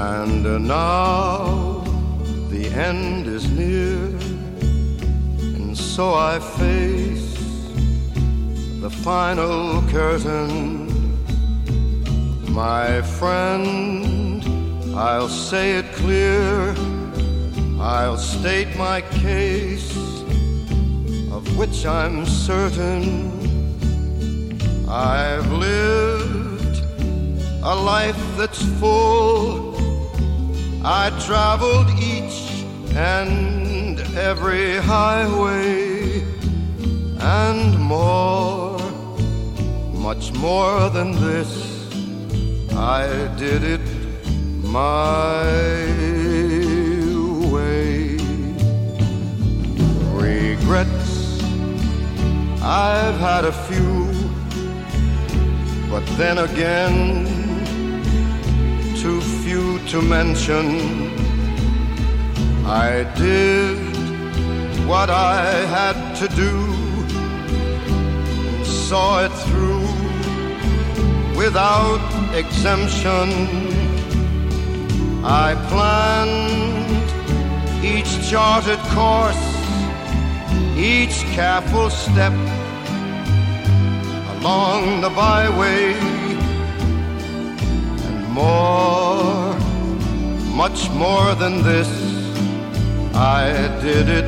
And now the end is near, and so I face the final curtain. My friend, I'll say it clear, I'll state my case, of which I'm certain. I've lived a life that's full. I traveled each and every highway, and more, much more than this, I did it my way. Regrets, I've had a few, but then again, too few to mention. I did what I had to do and saw it through without exemption. I planned each charted course, each careful step along the byway, and more, much more than this, I did it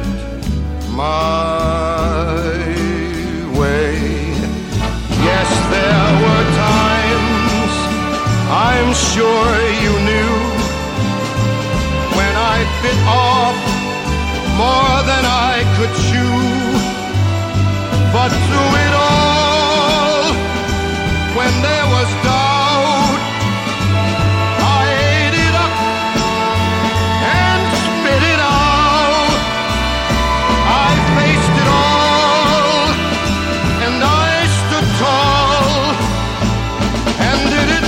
my way. Yes, there were times, I'm sure you knew, when I bit off more than I could chew. But through it all, when there was doubt, I ate it up and spit it out. I faced it all, and I stood tall and did it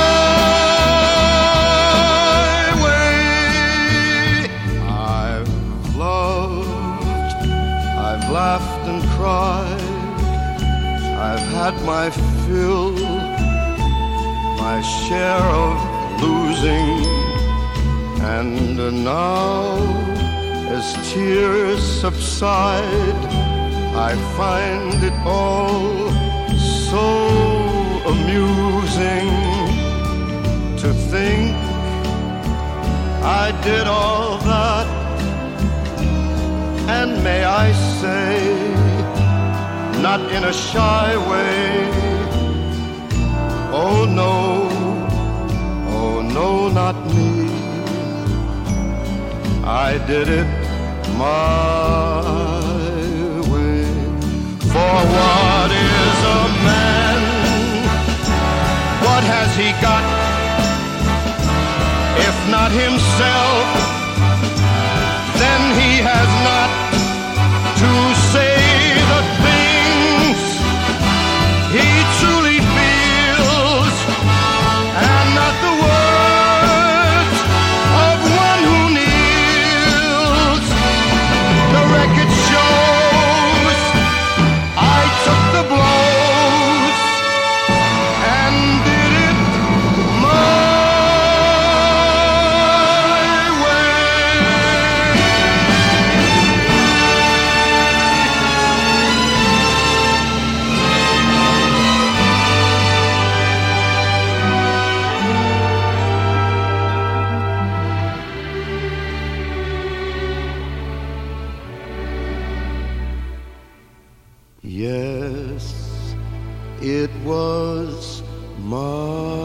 my way. I've loved, I've laughed and cried, I've had my fill, my share of losing, and now, as tears subside, I find it all so amusing to think I did all that, and may I say, not in a shy way, oh no, not me. I did it my way. For what is a man? What has he got, if not himself? Then he has not to say the things he truly feels, and not the words of one who kneels. The record shows I took the blows and did it my Yes, it was my